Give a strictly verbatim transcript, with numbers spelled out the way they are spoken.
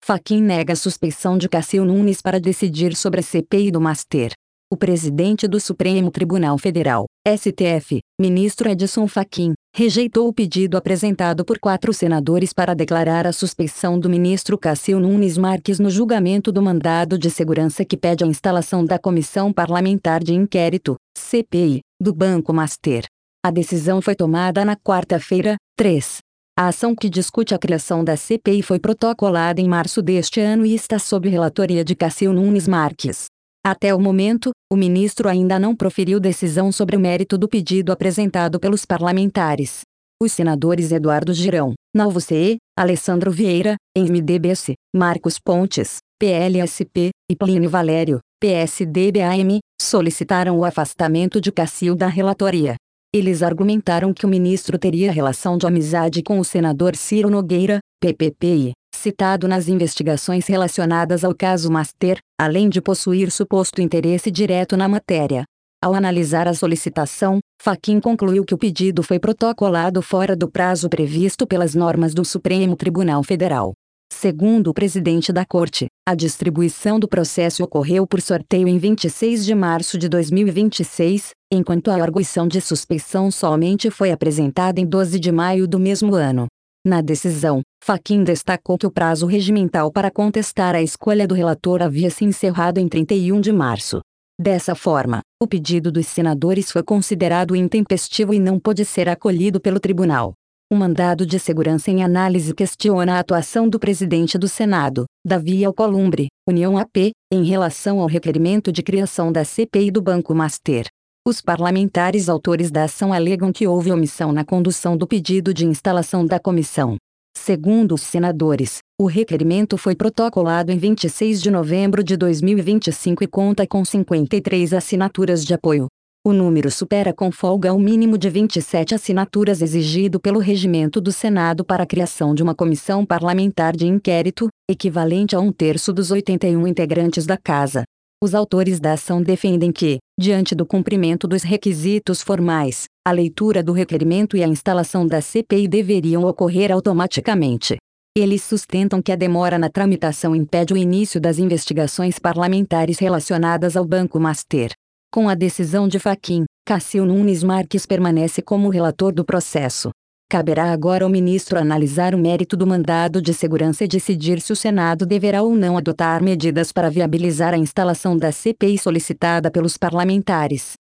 Fachin nega a suspeição de Cássio Nunes para decidir sobre a C P I do Master. O presidente do Supremo Tribunal Federal, S T F, ministro Edson Fachin, rejeitou o pedido apresentado por quatro senadores para declarar a suspeição do ministro Cássio Nunes Marques no julgamento do mandado de segurança que pede a instalação da Comissão Parlamentar de Inquérito, C P I, do Banco Master. A decisão foi tomada na quarta-feira, três. A ação que discute a criação da C P I foi protocolada em março deste ano e está sob relatoria de Cássio Nunes Marques. Até o momento, o ministro ainda não proferiu decisão sobre o mérito do pedido apresentado pelos parlamentares. Os senadores Eduardo Girão, Nalvo C E, Alessandro Vieira, M D B C, Marcos Pontes, P L S P, e Plínio Valério, P S D B A M, solicitaram o afastamento de Cássio da relatoria. Eles argumentaram que o ministro teria relação de amizade com o senador Ciro Nogueira, P P P I, citado nas investigações relacionadas ao caso Master, além de possuir suposto interesse direto na matéria. Ao analisar a solicitação, Fachin concluiu que o pedido foi protocolado fora do prazo previsto pelas normas do Supremo Tribunal Federal. Segundo o presidente da Corte, a distribuição do processo ocorreu por sorteio em vinte e seis de março de dois mil e vinte e seis, enquanto a arguição de suspeição somente foi apresentada em doze de maio do mesmo ano. Na decisão, Fachin destacou que o prazo regimental para contestar a escolha do relator havia se encerrado em trinta e um de março. Dessa forma, o pedido dos senadores foi considerado intempestivo e não pôde ser acolhido pelo tribunal. O mandado de segurança em análise questiona a atuação do presidente do Senado, Davi Alcolumbre, União A P, em relação ao requerimento de criação da C P I do Banco Master. Os parlamentares autores da ação alegam que houve omissão na condução do pedido de instalação da comissão. Segundo os senadores, o requerimento foi protocolado em vinte e seis de novembro de dois mil e vinte e cinco e conta com cinquenta e três assinaturas de apoio. O número supera com folga o mínimo de vinte e sete assinaturas exigido pelo regimento do Senado para a criação de uma comissão parlamentar de inquérito, equivalente a um terço dos oitenta e um integrantes da Casa. Os autores da ação defendem que, diante do cumprimento dos requisitos formais, a leitura do requerimento e a instalação da C P I deveriam ocorrer automaticamente. Eles sustentam que a demora na tramitação impede o início das investigações parlamentares relacionadas ao Banco Master. Com a decisão de Fachin, Cássio Nunes Marques permanece como relator do processo. Caberá agora ao ministro analisar o mérito do mandado de segurança e decidir se o Senado deverá ou não adotar medidas para viabilizar a instalação da C P I solicitada pelos parlamentares.